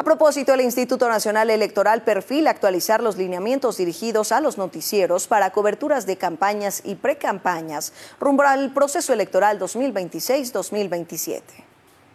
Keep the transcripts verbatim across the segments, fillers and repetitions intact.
A propósito, el Instituto Nacional Electoral perfila actualizar los lineamientos dirigidos a los noticieros para coberturas de campañas y precampañas rumbo al proceso electoral dos mil veintiséis dos mil veintisiete.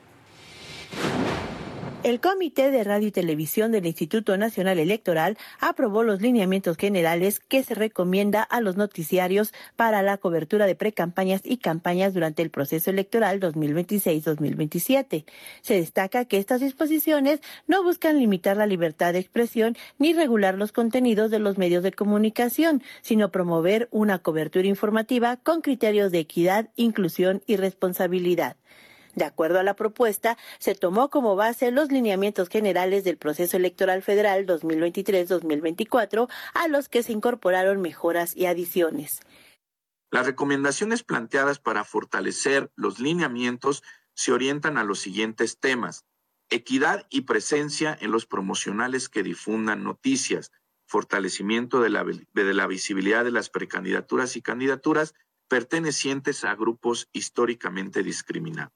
El Comité de Radio y Televisión del Instituto Nacional Electoral aprobó los lineamientos generales que se recomienda a los noticiarios para la cobertura de precampañas y campañas durante el proceso electoral dos mil veintiséis dos mil veintisiete. Se destaca que estas disposiciones no buscan limitar la libertad de expresión ni regular los contenidos de los medios de comunicación, sino promover una cobertura informativa con criterios de equidad, inclusión y responsabilidad. De acuerdo a la propuesta, se tomó como base los lineamientos generales del proceso electoral federal dos mil veintitrés dos mil veinticuatro, a los que se incorporaron mejoras y adiciones. Las recomendaciones planteadas para fortalecer los lineamientos se orientan a los siguientes temas: equidad y presencia en los promocionales que difundan noticias, fortalecimiento de la, de la visibilidad de las precandidaturas y candidaturas pertenecientes a grupos históricamente discriminados.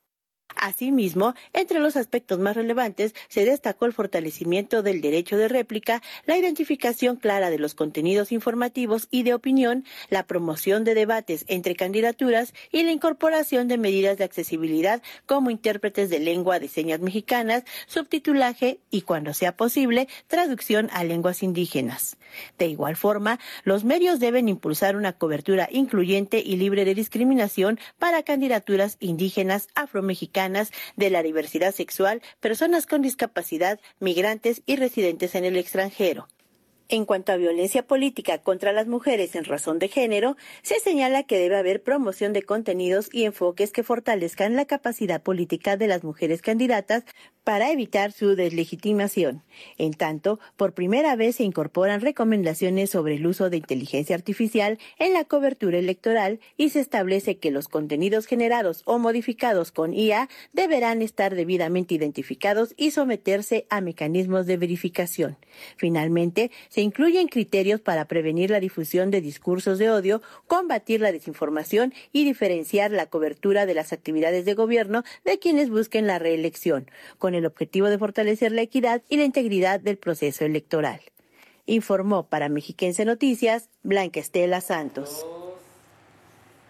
Asimismo, entre los aspectos más relevantes se destacó el fortalecimiento del derecho de réplica, la identificación clara de los contenidos informativos y de opinión, la promoción de debates entre candidaturas y la incorporación de medidas de accesibilidad como intérpretes de lengua de señas mexicanas, subtitulaje y, cuando sea posible, traducción a lenguas indígenas. De igual forma, los medios deben impulsar una cobertura incluyente y libre de discriminación para candidaturas indígenas, afromexicanas, de la diversidad sexual, personas con discapacidad, migrantes y residentes en el extranjero. En cuanto a violencia política contra las mujeres en razón de género, se señala que debe haber promoción de contenidos y enfoques que fortalezcan la capacidad política de las mujeres candidatas para evitar su deslegitimación. En tanto, por primera vez se incorporan recomendaciones sobre el uso de inteligencia artificial en la cobertura electoral y se establece que los contenidos generados o modificados con I A deberán estar debidamente identificados y someterse a mecanismos de verificación. Finalmente, se incluyen criterios para prevenir la difusión de discursos de odio, combatir la desinformación y diferenciar la cobertura de las actividades de gobierno de quienes busquen la reelección, con el objetivo de fortalecer la equidad y la integridad del proceso electoral. Informó para Mexiquense Noticias, Blanca Estela Santos.